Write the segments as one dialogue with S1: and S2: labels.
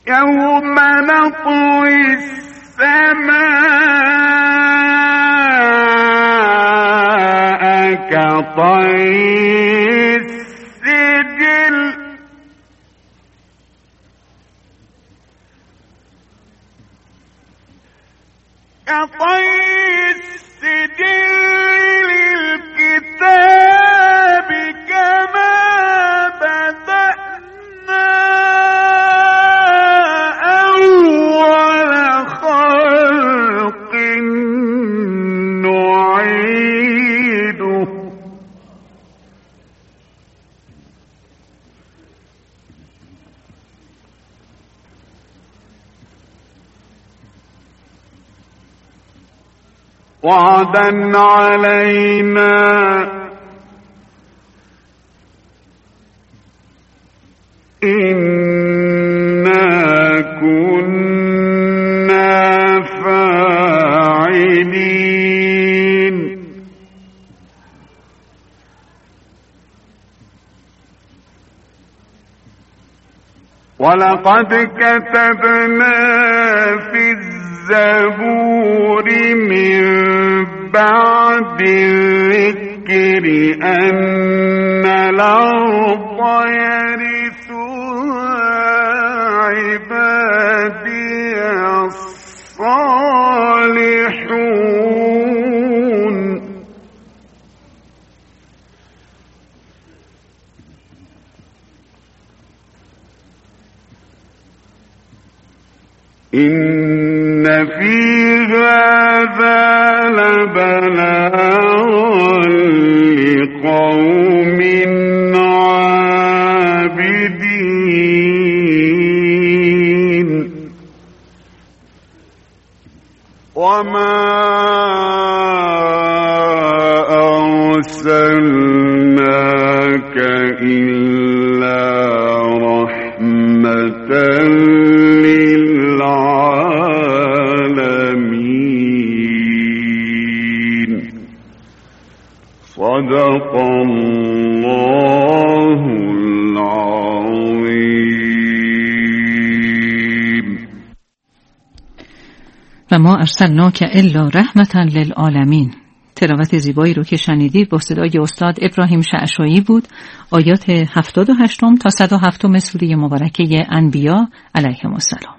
S1: يوم نطوي السماء كطي السجل للكتاب كما بدأنا أول خلق نعيده وعدا علينا إنا كنا فاعلين ولقد كتبنا في الزبور من بعد الذكر أن الأرض يرثها عبادي الصالحون إن في هذا لبلاغا لقوم عابدين وما أرسلناك إلا رحمة للعالمين صدق الله العظيم.
S2: و ما ارسلناک الا رحمة للعالمین. تلاوت زیبایی رو که شنیدید با صدای استاد ابراهیم شعشایی بود. آیات 78 تا 107 سوره مبارکه انبیا علیهم السلام.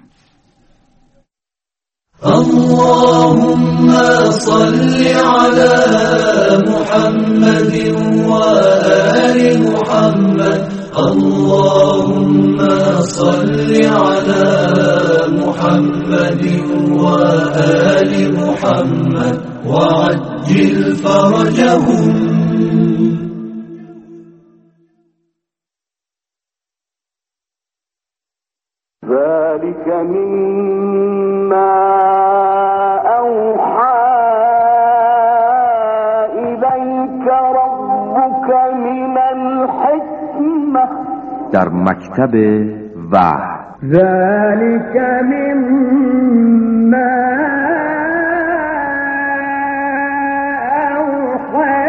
S3: اللهم صل على محمد وآل محمد اللهم صل على محمد وآل محمد وعجل فرجهم
S1: ذلك مما أوحى إليك ربك من الحكمة
S4: در مکتب وحی
S1: ذلك مما أوحى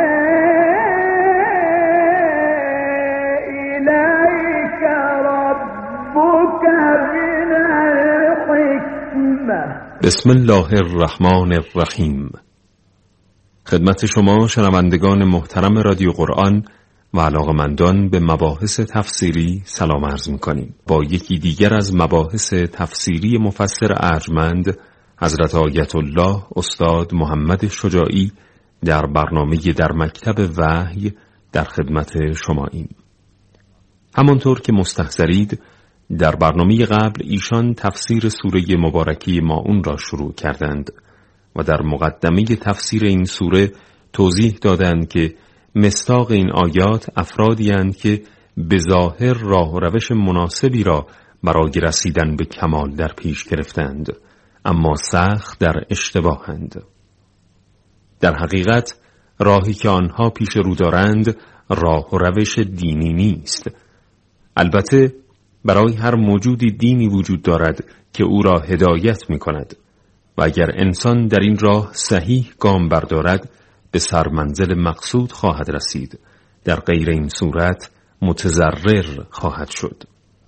S1: إليك ربك من الحكمة.
S5: بسم الله الرحمن الرحیم. خدمت شما شنوندگان محترم رادیو قرآن و علاقه‌مندان به مباحث تفسیری سلام عرض می‌کنیم. با یکی دیگر از مباحث تفسیری مفسر ارجمند حضرت آیت الله استاد محمد شجاعی در برنامه در مکتب وحی در خدمت شماییم. همانطور که مستحضرید در برنامه قبل ایشان تفسیر سوره مبارکه ماعون را شروع کردند و در مقدمه تفسیر این سوره توضیح دادند که مصداق این آیات افرادی اند که به ظاهر راه و روش مناسبی را برای رسیدن به کمال در پیش گرفتند، اما سخت در اشتباهند. در حقیقت راهی که آنها پیش رو دارند راه و روش دینی نیست. البته برای هر موجودی دینی وجود دارد که او را هدایت می کند و اگر انسان در این راه صحیح گام بردارد به سرمنزل مقصود خواهد رسید، در غیر این صورت متضرر خواهد شد.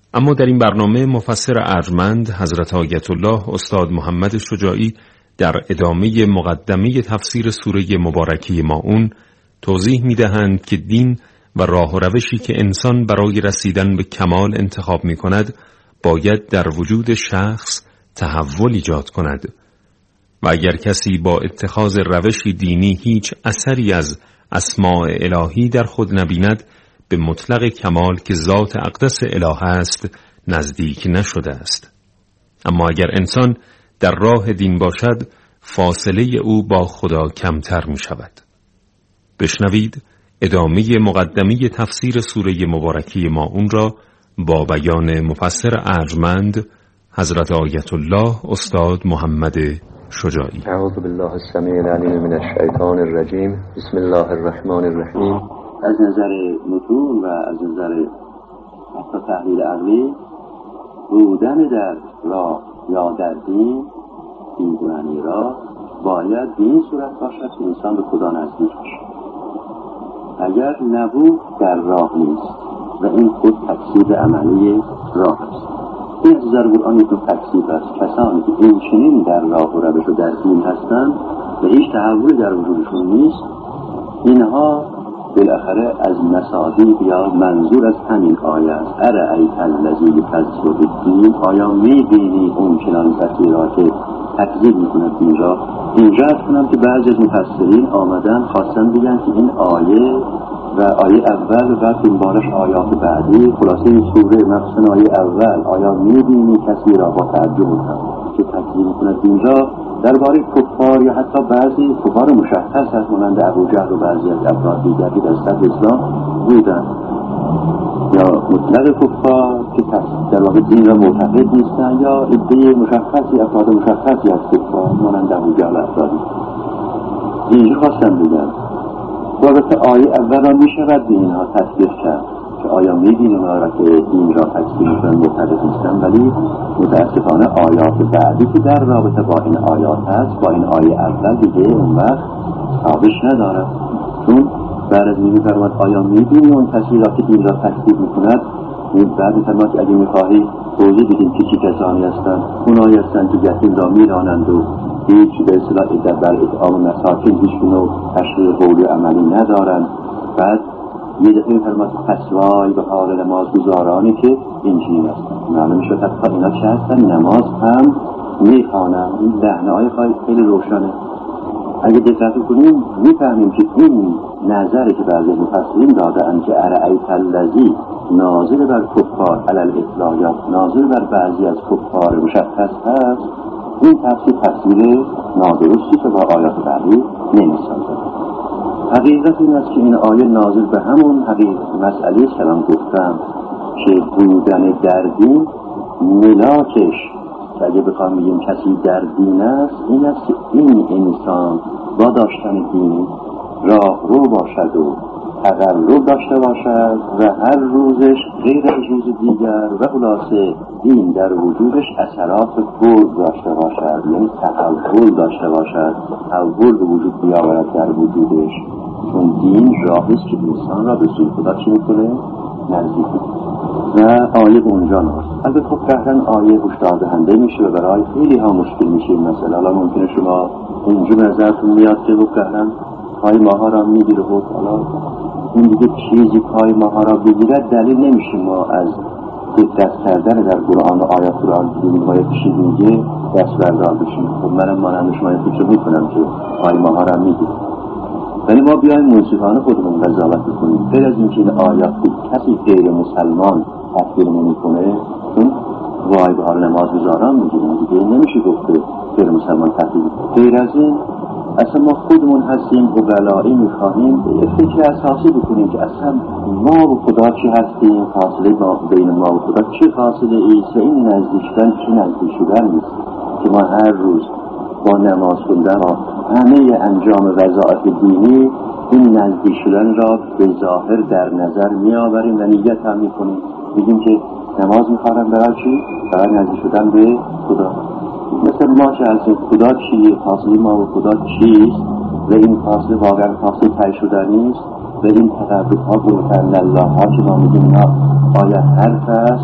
S5: اما در این برنامه مفسر ارجمند حضرت آیت الله استاد محمد شجاعی در ادامه مقدمه تفسیر سوره مبارکه ماعون توضیح می‌دهند که دین و راه و روشی که انسان برای رسیدن به کمال انتخاب می‌کند باید در وجود شخص تحول ایجاد کند و اگر کسی با اتخاذ روشی دینی هیچ اثری از اسماء الهی در خود نبیند، به مطلق کمال که ذات اقدس اله است نزدیک نشده است. اما اگر انسان در راه دین باشد، فاصله او با خدا کمتر می شود. بشنوید ادامه مقدمه تفسیر سوره مبارکه ماعون را با بیان مفسر ارجمند حضرت آیت الله استاد محمد شجاعی.
S6: اعوذ بالله السمیع العلیم من الشیطان الرجیم. بسم الله الرحمن الرحیم. از نظر متون و از نظر حتی تحلیل عقلی، بودن در راه یا در دین، این دوننی راه باید به این صورت باشد که انسان به خدا نزدیک باشد. اگر نبود در راه نیست و این خود تکذیب عملی راه است. این از نظر قرآن یک تکذیب است. کسانی که این چنین در راه و روش و در دین هستند و هیچ تحولی در وجودشون نیست، اینها بالاخره از مصادیق یا منظور از همین آیه است. ارأیت الذی یکذب بالدین، آیا میبینی اون چنان کسی را که تکذیب میکنه دین را؟ اینجا کنم که بعضی از مفسرین آمدن خواستن بگن که این آیه و آیه اول و بعد این بارش آیات بعدی، خلاصه این سوره مخصوصا آیه اول، آیا میبینی کسی را با تعجب که تکذیب میکنه دین را، درباره کفار یا حتی بعضی کفار مشخص هست مانند ابوجهل و بعضی از افراد دیگر که در صدر اسلام بودن، یا مطلق کفار که در واقع دین را معتقد نیستن، یا عده مشخصی افراد مشخصی از کفار مانند ابوجهل و افرادی. اینجا خواستم بگم البته آیه اول را میشود به اینها تطبیق کرد که آیا می‌بینیم را که دین را تکذیب می‌کنن معتقد نیستن، ولی متاسفانه آیات بعدی که در رابطه با این آیات هست با این آیه اول دیگه اون وقت تابش نداره، چون بعد از می‌فرماد آیا می‌بینیم اون کسی را که دین را تکذیب می‌کند، این بعد می‌فرماد که اگه می‌خواهی توضیح بدیم که چه کسانی هستند، اونایی هستند که یتیم را می‌رانند و هیچ به اصطلاح بر اطعام مساکین هیچ نوع تشریع قولی و عملی ندارند. بعد یه دفعه فرماد پسوای به حال نمازگزارانی که اینجوری هستند. معلوم شد حتی اینا چه هستن؟ نماز هم میخوانن. این لحنه‌های خیلی روشنه. اگه دقت کنیم میفهمیم که این نظری که بعضی مفسرین دادن که ارأیت الذی نازل بر کفار علی الاطلاق یا نازل بر بعضی از کفار مشخص هست، این تفسیر نادرستی که با آیات بعدی نمی‌سازد. حقیقت این است که این آیه نازل به همون مسئله سلام گفتم که بودن در دین ملاکش، که اگه بخوام بگیم کسی در دین است، این است که این انسان با داشتن دین راه رو باشد و تقلب داشته باشد و هر روزش غیر از روز دیگر و خلاصه دین در وجودش اثرات بزرگ داشته باشد، یعنی تحول داشته باشد، تحول به وجود بیاورد در وجودش، چون دین راهی است که انسان را به سوی خدا چی میکنه؟ نزدیک و آیه به اونجا ناست. البته خب قهرن آیه هشدار دهنده میشه و برای خیلی ها مشکل میشه این مسئله. حالا ممکنه شما اینجور نظرتون میاد که قهرن پای ماها را میگیره و حالا این دیگه چیزی پای ماها را بگیرد دلیل نمیشه ما از دقت کردن در قرآن و آیات قرآن دیدیم باید چیزی میگه دست بردار بشیم. خب منم مانند شما این فکر میکنم که پای ماها را میگیره، ولی ما بیایم منصفانه خودمون قضاوت بکنیم. غیر از اینکه این آیات کسی غیر مسلمان تفسیر نمیکنه، چون وای به حال نمازگزاران میگیریم دیگه نمیشه گفته غیر مسلمان تفسیر. غیر از این اصلا ما خودمون هستیم و بلایی میخواهیم یه فکر اساسی بکنیم که اصلا ما و خدا چی هستیم، فاصله بین ما و خدا چه فاصله ایست و این نزدیک شدن چه نزدیک شدن نیست که ما هر روز با نماز خوندن و همه انجام وظایف دینی این نزدیک شدن را به ظاهر در نظر میآوریم و نیت هم میکنیم، میگیم که نماز میخوانم برای چی؟ برای نزدیک شدن به خدا. مثل ما که از خدا چیه، فاصله ما و خدا چیست و این فاصله واقعا فاصله طی شدنی است و این تقرب ها بروتن الله ها که ما میگیم اینا آیا حرف است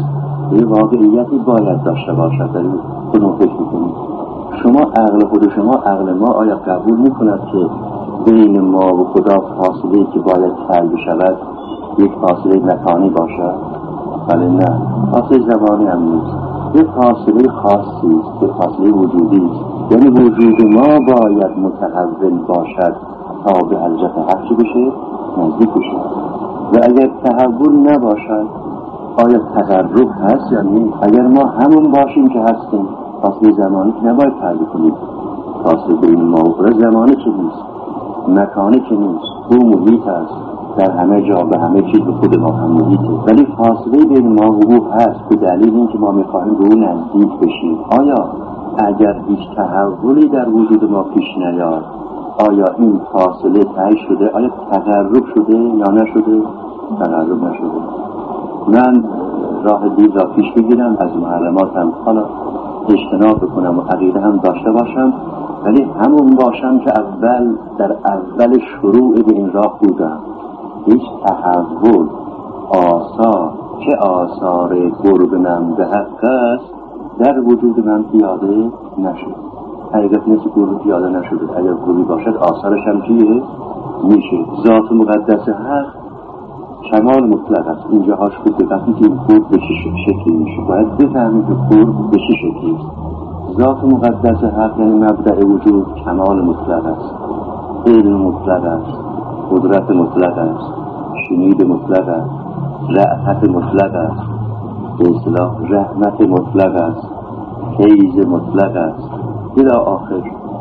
S6: یه واقعیتی باید داشته باشد. در خودمون فکر میکنیم شما عقل خود شما عقل ما آیا قبول میکند که بین ما و خدا فاصله که باید حل بشود یک فاصله مکانی باشد؟ بله نه، فاصله زمانی هم نیست، یک فاصله خاصی است که فاصله وجودی است. یعنی وجود ما باید متحول باشد تا به حضرت حق بشه، نزدیک بشه. و اگر تحول نباشد آیا تقرب هست یا نه؟ اگر ما همون باشیم که هستیم، فاصله زمانی که نباید حل کنیم. فاصله بین ما و خدا زمانی که نیست، مکانی که نیست، او محیط است، در همه جا به همه چیز به خود ما هم محیطه. ولی فاصله بین ما و او هست به دلیل اینکه ما میخواهیم به او نزدیک بشیم. آیا اگر هیچ تحولی در وجود ما پیش نیاد آیا این فاصله طی شده؟ آیا تقرب شده یا نشده؟ تقرب نشده. من راه دید را پیش بگیرم، از محرماتم حالا اجتناب بکنم و عقیده هم داشته باشم، ولی همون باشم که در اول شروع به این راه بودم. هیچ تحول آثار که آثار قرب من به حق است در وجود من پیاده نشد. حقیقت نیست قرب پیاده نشده. اگر قربی باشد آثارش هم چیه؟ میشه. ذات مقدس حق کمال مطلق است. اینجاهاش خوب دقت که این قرب به چه شکلی میشه. باید بفهمید که قرب به چه شکلی است. ذات مقدس حق یعنی مبدأ وجود کمال مطلق است، علم مطلق است، قدرت مطلق است، شنید مطلق است، رأفت مطلق است، به اصطلاح رحمت مطلق است، فیض مطلق است، الی آخر.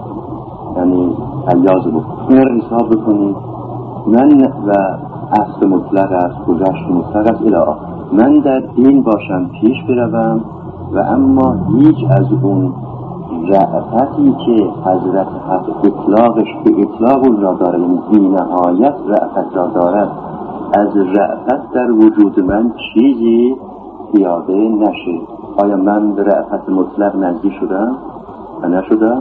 S6: یعنی حیاز مطلق. این رو حساب بکنید. من و اصل مطلق است، گذشت مطلق است، الی آخر. من در این باشم پیش بروم و اما هیچ از اون رأفتی که حضرت حق اطلاقش به اطلاق اون را داره، یعنی بی نهایت رأفت را دارد، از رأفت در وجود من چیزی پیاده نشه. آیا من به رأفت مطلق نزدیک شدم و نشدم؟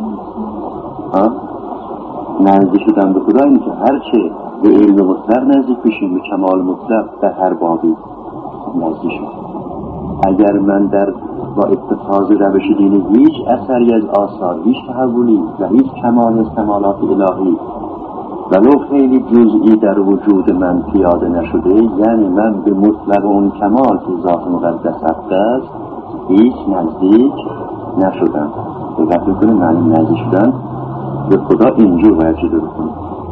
S6: نزدیک شدم به خدا این که هرچه به علم مطلق نزدیک بشیم، به کمال مطلق در هر بابی نزدیک شدم. اگر من در با اتخاذ روش دینی هیچ اثری از آثار، هیچ تحولی و هیچ کمال از کمالات الهی ولو خیلی جزئی در وجود من پیاده نشده، یعنی من به مطلق اون کمال که ذات مقدس است هیچ نزدیک نشدم. دقت میکنه معنی نزدیک شدن به خدا اینجور باید چه بکنه.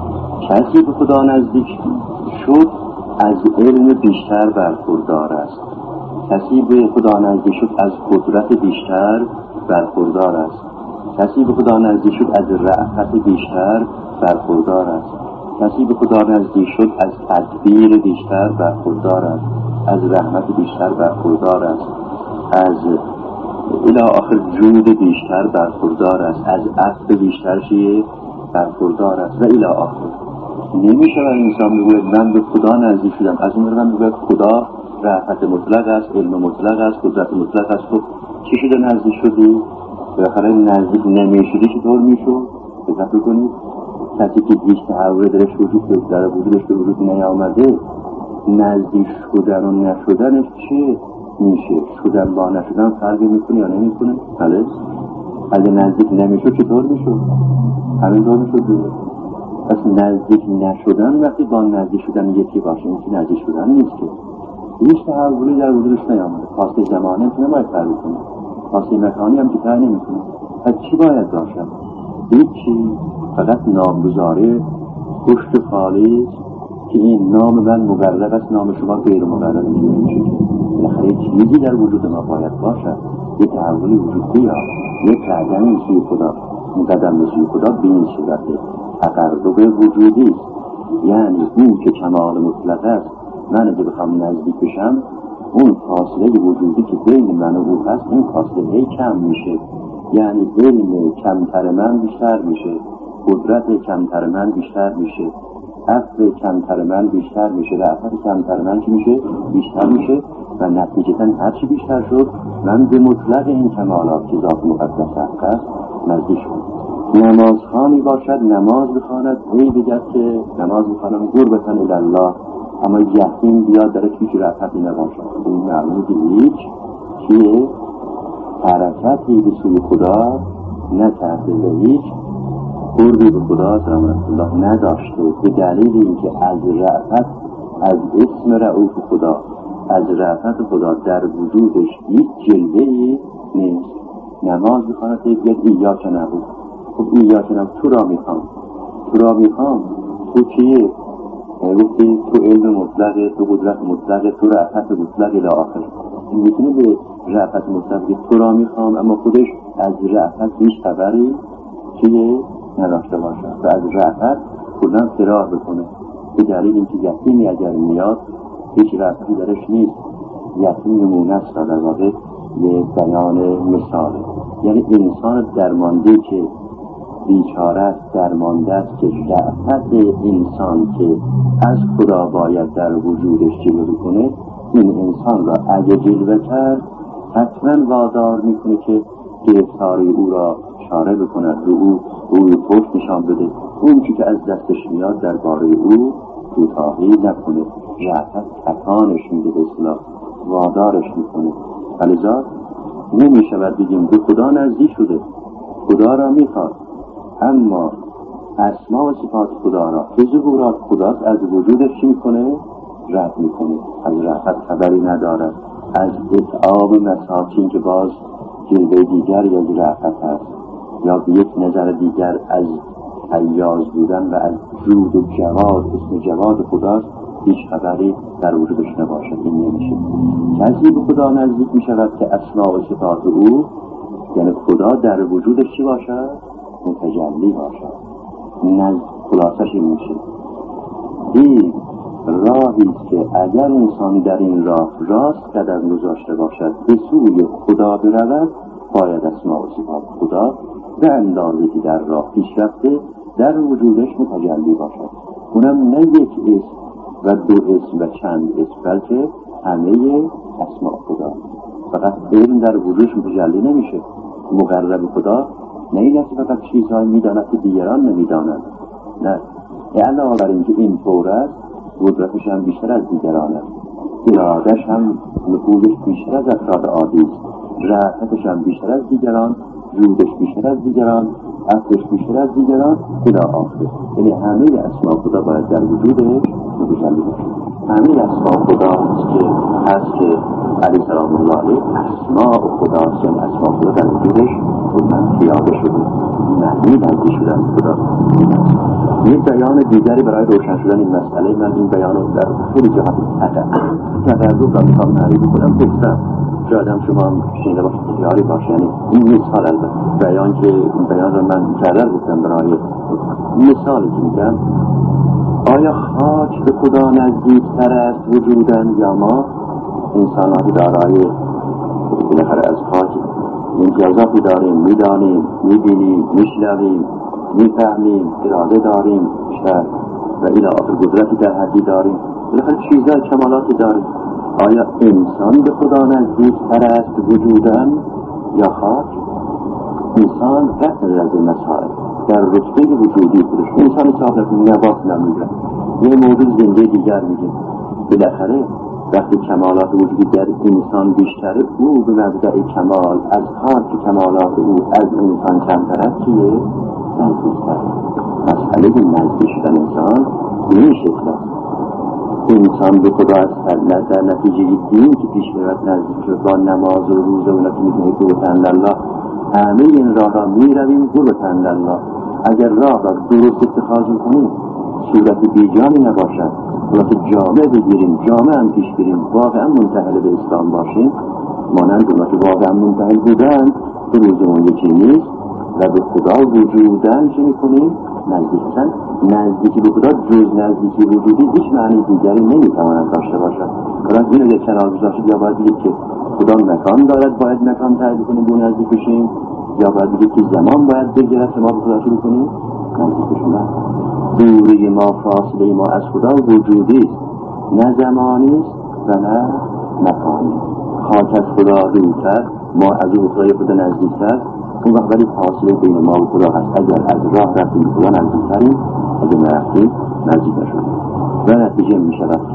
S6: کسی به خدا نزدیک شد از علم بیشتر برخوردار است. کسی به خدا نزدیک شد از قدرت بیشتر برخوردار است. کسی به خدا نزدیک شد از رأفت بیشتر برخوردار است. کسی به خدا نزدیک شد از تدبیر بیشتر برخوردار است، از رحمت بیشتر برخوردار است، از الی آخر جود بیشتر برخوردار است، از عفو بیشتر برخوردار است و الی آخر. نمیشه انسان بگوید من به خدا نزدیک شدم، از اون من بگوید خدا رحمت مطلق است، علم مطلق است، قدرت مطلق است. خب چی شده نزدیک شدی؟ بالاخره نزدیک نمیشدی چطور میشد؟ دقت بکنید. کسی که هیچ تحول درش در وجودش به وجود نیامده، نزدیک شدن و نشدنش چیه میشه؟ شدن با نشدن فرقی میکنه یا نمیکنه؟ بله. اگه نزدیک نمیشد چطور میشد؟ همین طور میشد دیگه. پس نزدیک نشدن وقتی با نزدیک شدن یکی باشه، این که نزدیک شدن نیست که هیچ تحولی در وجودش نیامده. فاصله زمانی هم که نباید فرق کنه، فاصله مکانی هم که طی نمیکنه. پس چی باید داشتم؟ هیچی، فقط نامگذاری پشت خالی که این نام من مبلغ است، نام شما غیر مبلغ نمیشه. بالاخره چیزی در وجود ما باید باشد، یه تحولی وجود بیاد، یه قدمی سوی خدا. این قدم سوی خدا به این صورت تقرب وجودی است، یعنی این که کمال مطلق است. من اگه بخوام نزدیک بشم، اون فاصله وجودی که بین من و او هست، این فاصله هی کم میشه. یعنی علم کمتر من بیشتر میشه، قدرت کمتر من بیشتر میشه، عفو کمتر من بیشتر میشه، رأفت کمتر من چی میشه؟ بیشتر میشه. و نتیجتاً هرچی بیشتر شد من به مطلق این کمالات که ذات مقدس حق است نزدیک شد. نمازخوانی باشد نماز بخواند، هی بگد که نماز بخوانم قربتاً الی الله، اما یقین بیاد در هیچ رأفتی نباشد. این معلومه که هیچ چیه حرکتی به سوی خدا نکرده و هیچ قربی به خدا رحمت الله نداشته، به دلیل اینکه از رأفت، از اسم رؤوف خدا، از رأفت خدا در وجودش هیچ جلوه‌ای نیست. نماز بخواند که بگید ایاک نعبد. خب ایاک نعبد تو را میخوام تو چیه؟ گفتی تو علم مطلقه، تو قدرت مطلقه، تو رأفت مطلقه الی آخر. این میتونه به رأفت مطلقه تو را میخوام اما خودش از رأفت هیچ خبری چیه نداشته باشه و از رأفت کلا فرار بکنه، به دلیل اینکه یتیمی اگر میاد هیچ رأفتی درش نیست. یتیم نمونه است در واقع یه بیان مثاله، یعنی انسان درمانده که بیچاره است، درمانده است که رأفت انسان که از خدا باید در وجودش جلوه کنه، این انسان را اگه جلوه کرد حتما وادار میکنه که گرفتاری او را چاره بکنه، روی پشت نشان بده، اون چی که از دستش میاد درباره او کوتاهی نکنه، رأفت تکانش میده، به اصطلاح وادارش میکنه. لذا نمیشود بگیم به خدا نزدیک شده، خدا را میخواد، اما اسما و صفات خدا را که ظهورات خداست از وجودش چی میکنه؟ رد میکنه، از رأفت خبری ندارد. از اطعام مساکین که باز جلوه دیگر از رأفت هست، یا به یک نظر دیگر از حیاز بودن و از جود و جواد، اسم جواد خداست، هیچ خبری در وجودش نباشد. این نمیشه. کسی به خدا نزدیک میشود که اسما و صفات او، یعنی خدا در وجودش چی باشد؟ متجلی باشد. خلاصش این میشه. این راهی که اگر انسان در این راه راست قدم گذاشته باشد به سوی خدا برود، باید اسما و صفات خدا به اندازه که در راه پیش رفته در وجودش متجلی باشد. اونم نه یک اسم و دو اسم و چند اسم، بلکه همه اسما خدا. فقط علم در وجودش متجلی نمیشه. مقرب خدا نه این است فقط چیزهای میداند که دیگران نمیدانند، نه، علاوه بر اینکه این طور است قدرتش هم بیشتر از دیگران است، ارادش هم نفوذش بیشتر از افراد عادی است، رأفتش هم بیشتر از دیگران، جودش بیشتر از دیگران، عفوش بیشتر از دیگران الی آخر. یعنی همه اسما خدا باید در وجودش متجلی باشه. همه اسما خدا هست که علیه سلام الله علیه اسما خدا هست، یعنی اسما خدا در وجودش من پیاده شده، معنی نزدیک شدن خدا. یک بیان دیگری برای روشن شدن این مسئله، من این بیان رو در خیلی جهات تقرب را میخوام معرفی کنم. گفتم شاید شما هم شنیده باشید اختیاری باشه، یعنی این مثال البته بیان که این بیان رو من مکرر گفتم برای مثالی که میگم، آیا خاک به خدا نزدیک تر است وجودن یا ما؟ انساناتی دارای بالاخره از خاک امتیازاتی داریم، میدانیم، میبینیم، میشنویم، میفهمیم، اراده داریم بیشتر و الی آخر، قدرتی در حدی داریم، بالاخره چیزهای کمالاتی داریم. آیا انسان به خدا نزدیک تر است وجودن یا خاک؟ انسان قطع از این مسائل در رتبه وجودی خودش، انسان صاحب نبات نمیگه، یه موجود زنده دیگر میگه. بالاخره وقتی کمالات وجودی در انسان بیشتره، او به مبدأ کمال از خاک کمالات او از انسان کمتر است چیه؟ نزدیکتر. مسئله نزدیک شدن انسان این شکل است. انسان به خدا از در نتیجه دین که پیش برد نزدیک شد با نماز و روزه و نتیجه میکنه قربتن الله، همه این راه را میرویم قربتن الله. اگر راه را درست اتخاذ میکنیم، صورت بیجانی نباشد، صورت جامع بگیریم، جامع هم پیش بریم، واقعا منتهل به اسلام باشیم، مانند اونا که واقعا منتهل بودن به روزمون یکی نیست و به خدا وجودن چه میکنیم؟ نزدیکتن. نزدیکی به خدا جز نزدیکی وجودی هیچ معنی دیگری نمیتواند داشته باشد. حالا اینو یک کنار گذاشتید، یا باید بگید که خدا مکان دارد باید مکان تعریف کنیم به نزدیک بشیم، یا باید بگید که زمان باید بگیرد که ما به خدا شروع کنیم نزدیک بشیم. دوری ما، فاصله ما از خدا وجودی است، نه زمانی است و نه مکانی. خاک از خدا دورتر، ما از او خدای خدا نزدیکتر، اون وقت ولی فاصله بین ما و خدا هست. اگر از راه رفتیم خدا نزدیکتریم، اگر نرفتیم نزدیک نشدیم و نتیجه می شود که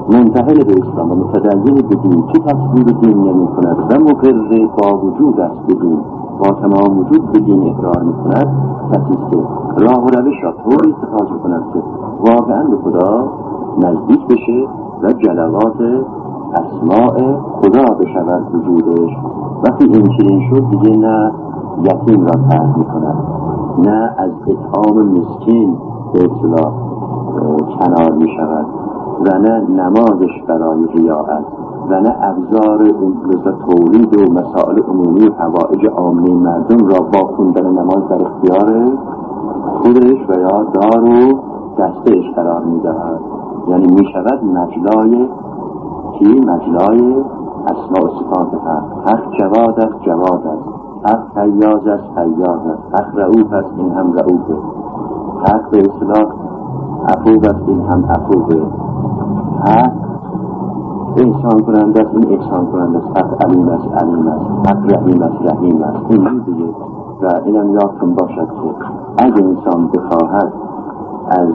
S6: منتهل به اسلام و متدین به دین که تصویر دین نمی کند و مقر با وجود است به دین، با تمام وجود به دین اقرار می کند، کسی که راه و روش را طوری اتخاذ کند که واقعا به خدا نزدیک بشه و جلوات اسماء خدا بشود وجودش. وقتی این چنین شد دیگه نه یتیم را ترک می کند، نه از اطعام مسکین به اصطلاح کنار می شود و نه نمازش برای ریا است و نه ابزار تولید و مسائل عمومی و حوائج عامه مردم را با خوندن نماز در اختیار خودش و یا دار و دستش قرار می دهد. یعنی می شود مجلای اسماء و صفات حق جواد است، جواد است، حق فیاض است، فیاض است، حق رؤوف است، این هم رؤوفه، حق به اصطلاح عفو است، این هم عفوه، حق احسان کننده است، این احسان کننده است، حق علیم است، علیم است، حق رحیم است، رحیم است. این دیگه و اینم یادتون باشد که اگه انسان بخواهد از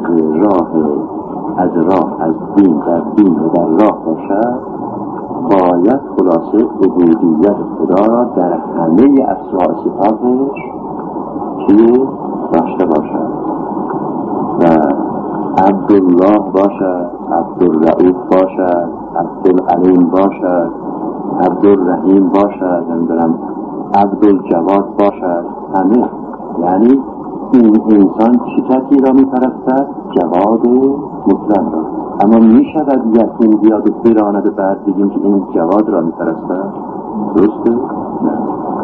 S6: دین در دین و در راه باشد، باید خلاصه عبودیت خدا را در همه اسماء صفاتش که داشته باشد و عبدالله باشد، عبدالرؤوف باشد، عبدالعلیم باشد، عبدالرحیم باشد، عبدالجواد باشد، همه. یعنی این انسان چه کسی را می پرستد؟ جواد مطلق را. اما می شود یتیم بیاد و براند بعد بگیم که این جواد را می پرستد؟ درسته؟ نه.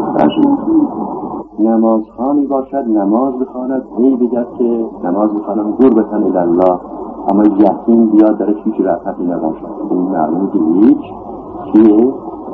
S6: نمازخانی باشد، نماز بخواند، هی بگد که نماز بخوانم قربتن الله، اما یتیم بیاد درش هیچ رفتی نباشد. این معلومه که هیچ چیه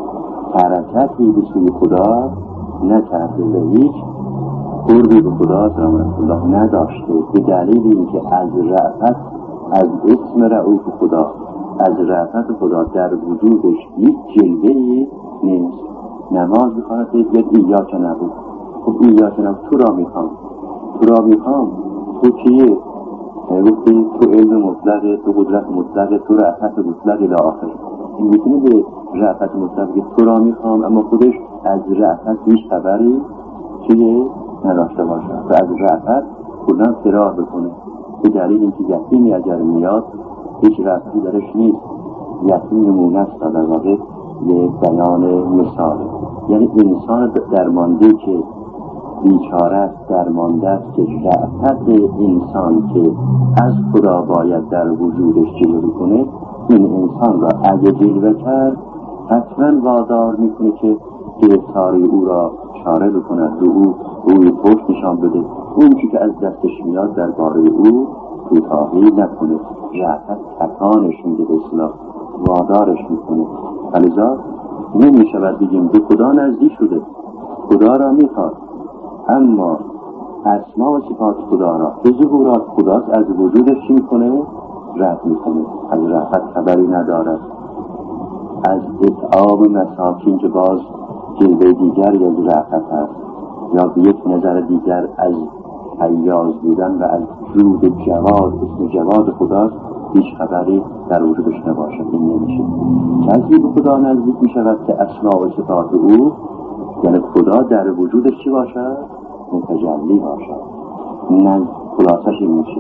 S6: حرکتی به سوی خدا نکرده و هیچ قربی به خدا رحمت الله نداشته، به دلیل اینکه از رأفت، از اسم رؤوف خدا، از رأفت خدا در وجودش هیچ جلوه‌ای نیست. نماز بخواند بگید ایاک نبود، خب ایاک نبود، تو را میخوام، تو چیه؟ گفتی تو علم مطلقه، تو قدرت مطلقه، تو رأفت مطلقه الی آخر. این میتونه به رأفت مطلقه تو را میخوام، اما خودش از رأفت هیچ خبری چیه نداشته باشد و از رأفت کلا فرار بکنه، به دلیل اینکه یتیمی اگر میاد هیچ رأفتی درش نیست. یتیم نمونه است در واقع یه بیان مثاله. یعنی انسان درمانده که بیچاره است، درمانده است که رأفت انسان که از خدا باید در وجودش جلوه کنه، این انسان را اگه جلوه کرد حتما وادار میکنه که گرفتاری او را چاره بکند، روی پشت نشان بده، اون چی که از دستش میاد در باره او کوتاهی نکنه، رأفت تکانش میده، به اصطلاح وادارش میکنه. لذا نمیشود بگیم به خدا نزدیک شده، خدا را میخواد، اما اسما و صفات خدا را به ظهورات خداست از وجودش چی میکنه؟ رد میکنه، از رأفت خبری ندارد. از اطعام مساکین که باز جلوه دیگری از رأفت هست، یا به یک نظر دیگر از حیاز بودن و از جود جواد، اسم جواد خداست، هیچ خبری در وجودش نباشد. این نمیشه. کسی به خدا نزدیک میشود که اسما و صفات او، یعنی خدا در وجودش چی باشد؟ متجلی باشد. خلاصش این میشه.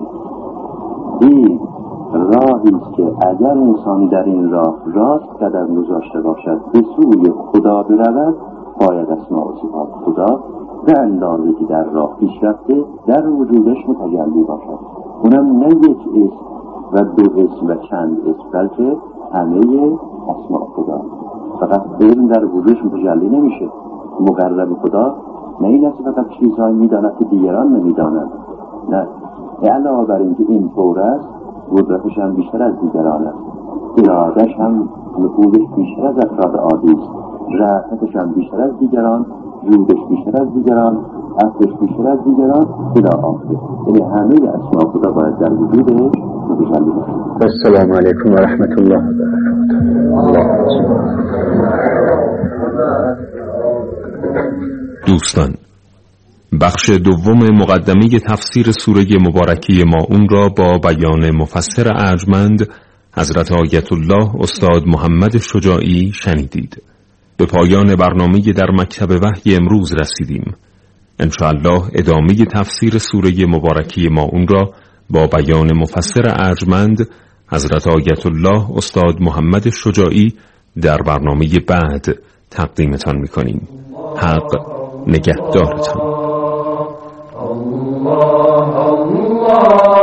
S6: این راهی است که اگر انسان در این راه راست قدم گذاشته باشد به سوی خدا برود، باید اسماء و صفات خدا به اندازه که در راه پیش رفته در وجودش متجلی باشد. اونم نه یک اسم و دو اسم و چند اسم، بلکه همه اسماء خدا. فقط علم در وجودش متجلی نمیشه. مقرب خدا نه این است فقط چیزهایی میداند که دیگران نمیدانند، نه، علاوه بر اینکه این طور است، قدرتش هم بیشتر از دیگران است، ارادش هم نفوذش بیشتر از افراد عادی است، رأفتش هم بیشتر از دیگران، جودش بیشتر از دیگران، عفوش بیشتر از دیگران، الی آخر. یعنی همه اسماء خدا باید در وجودش متجلی باشد.
S7: السلام علیکم و رحمت الله و برکاته.
S5: دوستان، بخش دوم مقدمه تفسیر سوره مبارکه ماعون را با بیان مفسر ارجمند حضرت آیت الله استاد محمد شجاعی شنیدید. به پایان برنامه در مکتب وحی امروز رسیدیم. انشاءالله ادامه تفسیر سوره مبارکه ماعون را با بیان مفسر ارجمند حضرت آیت الله استاد محمد شجاعی در برنامه بعد تقدیمتان می‌کنیم. حق نگهدارتان.
S3: الله الله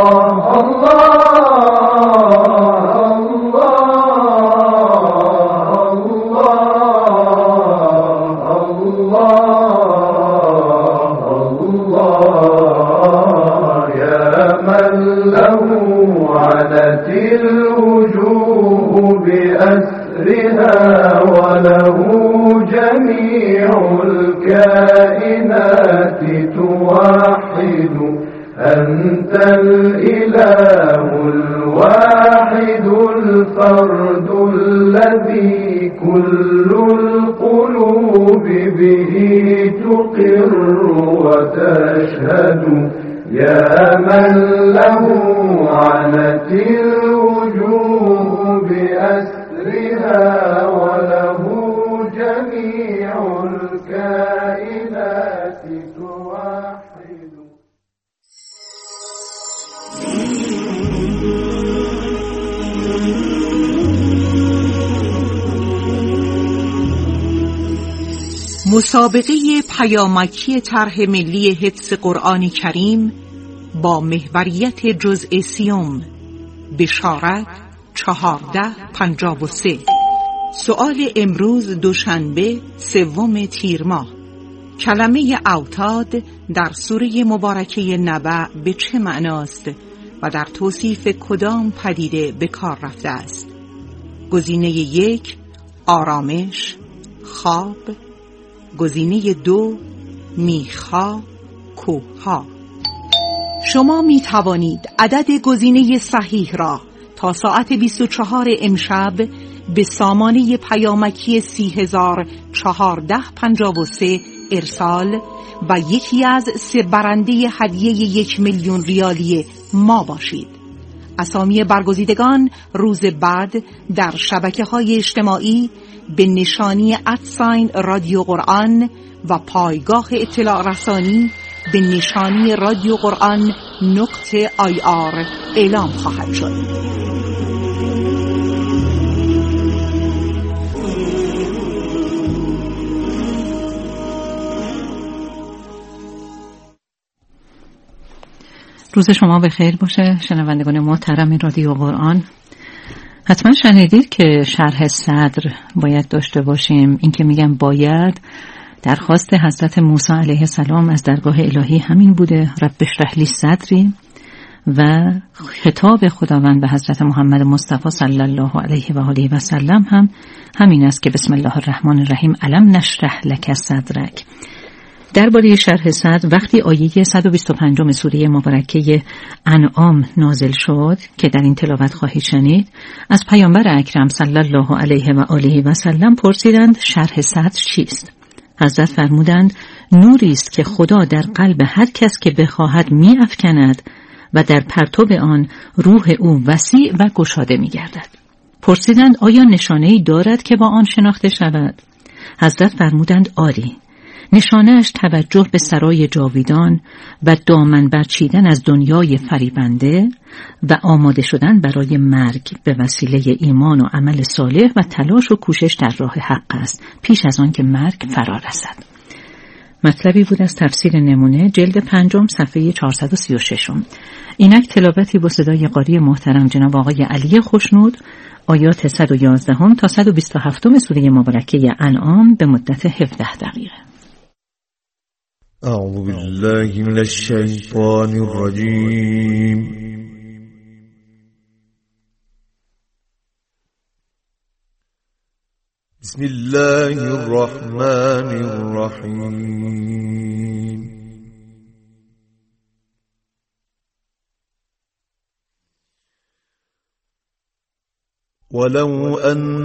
S3: وله جميع الكائنات توحد أنت الإله الواحد الفرد الذي كل القلوب به تقر وتشهد يا من له عنت الوجوه بأسرها وله جميع الكائنات توحد.
S2: مسابقه پیامکی طرح ملی حفظ قرآن کریم با محوریت جزء سیوم، بشارت 1453. سؤال امروز دوشنبه 3 تیر ماه. کلمه اوتاد در سوره مبارکه نبأ به چه معناست و در توصیف کدام پدیده به کار رفته است؟ گزینه 1 آرامش، خواب. گزینه 2 میخا، کوهها. شما می توانید عدد گزینه صحیح را تا ساعت 24 امشب به سامانه پیامکی 30453 ارسال و یکی از 3 برنده هدیه 1,000,000 ریالی ما باشید. اسامی برگزیدگان روز بعد در شبکه‌های اجتماعی به نشانی @رادیو قرآن و پایگاه اطلاع رسانی به نشانی رادیو قرآن .ir اعلام خواهد شد. روز شما بخیر باشه شنوندگان محترم رادیو قرآن. حتما شنیدید که شرح صدر باید داشته باشیم. این که میگم باید، درخواست حضرت موسی علیه السلام از درگاه الهی همین بوده، رب اشرح لی صدری، و خطاب خداوند به حضرت محمد مصطفی صلی الله علیه و آله و سلم هم همین است که بسم الله الرحمن الرحیم الم نشرح لک صدرک. درباره شرح صدر وقتی آیه 125 سوره مبارکه انعام نازل شد که در این تلاوت خواهید شنید، از پیامبر اکرم صلی الله علیه و آله و سلم پرسیدند شرح صدر چیست؟ حضرت فرمودند نوری است که خدا در قلب هر کس که بخواهد می‌افکند و در پرتو آن روح او وسیع و گشاده می‌گردد. پرسیدند آیا نشانه‌ای دارد که با آن شناخته شود؟ حضرت فرمودند آری. نشانه‌اش توجه به سرای جاویدان و دامن برچیدن از دنیای فریبنده و آماده شدن برای مرگ به وسیله ایمان و عمل صالح و تلاش و کوشش در راه حق است پیش از آن که مرگ فرا رسد. مطلبی بود از تفسیر نمونه جلد 5 صفحه 436. اینک تلاوتی با صدای قاری محترم جناب آقای علی خوشنود، آیات 111 تا 127 سوره مبارکه انعام به مدت 17 دقیقه.
S8: اعوذ بالله من الشیطان الرجیم. بسم الله الرحمن الرحیم. ولو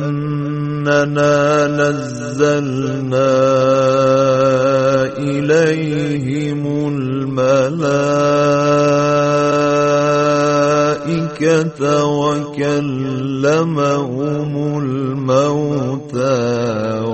S8: أننا نزلنا إليهم الملائكة الملائكة وكلمهم الموتى